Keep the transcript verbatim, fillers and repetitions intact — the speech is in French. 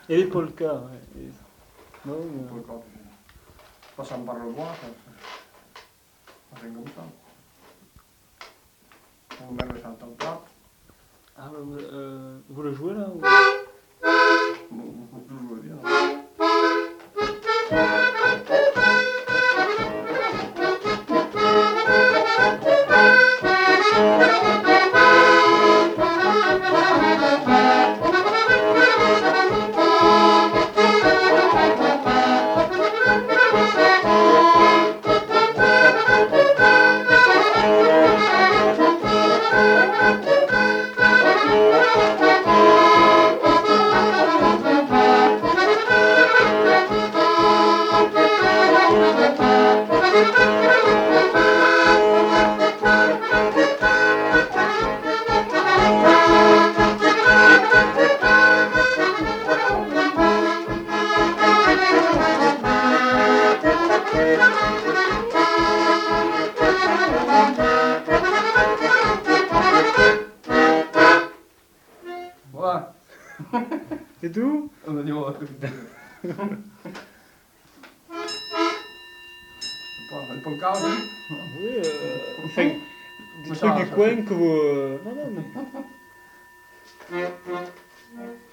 Et les polkas, ouais. Et- Non, mais- Polka, passant par le bois, ça, ça fait comme ça. Ou même le chantant pas. Ah, ouais, euh, vous le jouez là ou... Bon, faut toujours le dire. Voilà. C'est tout? On a dit on va tout faire. Un polka aussi. Oui, euh... Enfin, des Mais trucs ça, du ça coin fait- que vous... euh, Non, non, mais...